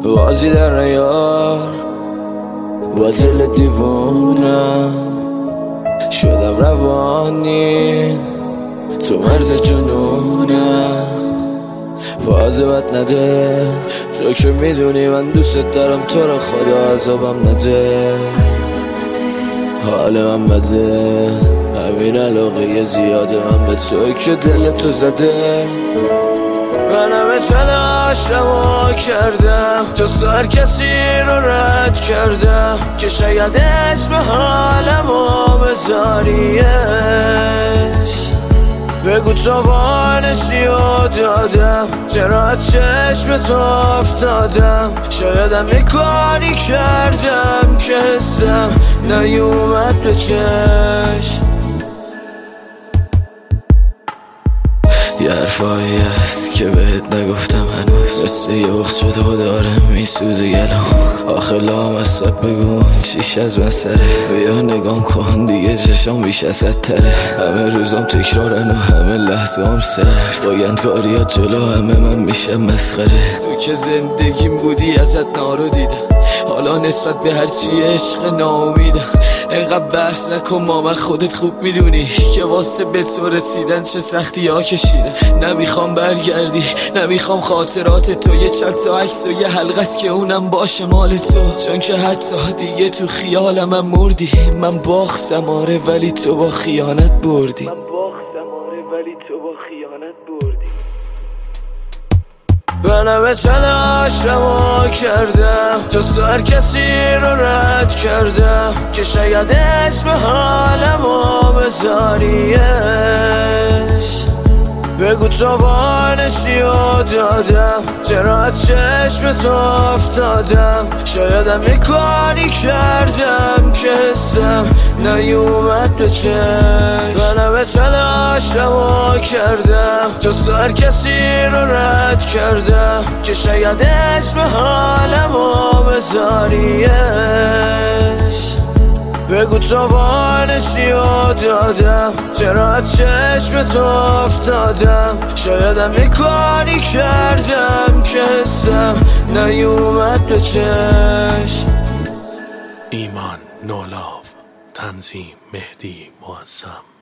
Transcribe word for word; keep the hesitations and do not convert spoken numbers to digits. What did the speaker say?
بازی در نیار با دل دیوونم، شدم روانی تو مرز جنونم. واظبت نده تو که میدونی من دوست دارم تو رو، خدا عذابم نده. حال من بده همین علاقه زیاده من به تو که دل تو زده. من همه تلاشمو کردم تا سر کسی رو رد کردم که شاید اسم حالمو بذاریش. بگو تو بانشیو دادم، چرا از چشم تو افتادم. شایدم یه کاری کردم که حسم نیومد به چشم. یه حرفایی هست که بهت نگفتم هنوز، مثل یه اخت شده و داره میسوزه گلم. آخه لام از سب بگون چیش از من سره، بیا نگام کن دیگه چشام بیش از تره. همه روزام تکرارن و همه لحظام سرد، باگندکاریات جلو همه من میشه مسخره. تو که زندگیم بودی ازت نارو دیدم، حالا نسبت به هرچی عشق ناامیدم. اینقدر بحث نکن ما، من خودت خوب میدونی که واسه به تو رسیدن چه سختی ها کشیدم. نمیخوام برگردی، نمیخوام خاطرات تو، یه چند تا عکس و یه حلقه است که اونم باشه مال تو. چون که حتی دیگه تو خیالم من مردی. من باختم آره ولی تو با خیانت بردی. من باختم آره ولی تو با خیانت بردی. من همه تلاشمو کردم تا سر کسی رو رد کردم که شاید اسم حالمو بذاریش. بگو تو بانشیو دادم، چرا از چشم تو افتادم. شایدم یه کاری کردم که حسم نیومد به چشم. من همه تلاشمو کردم تا سر کسی رو رد کردم که شاید اسم حالمو بذاریش. بگو تو بانشیو دادم، چرا از چشم تو افتادم. شایدم یه کاری کردم که حسم نیومد به چشم. ایمان نولاو، تنظیم مهدی معظم.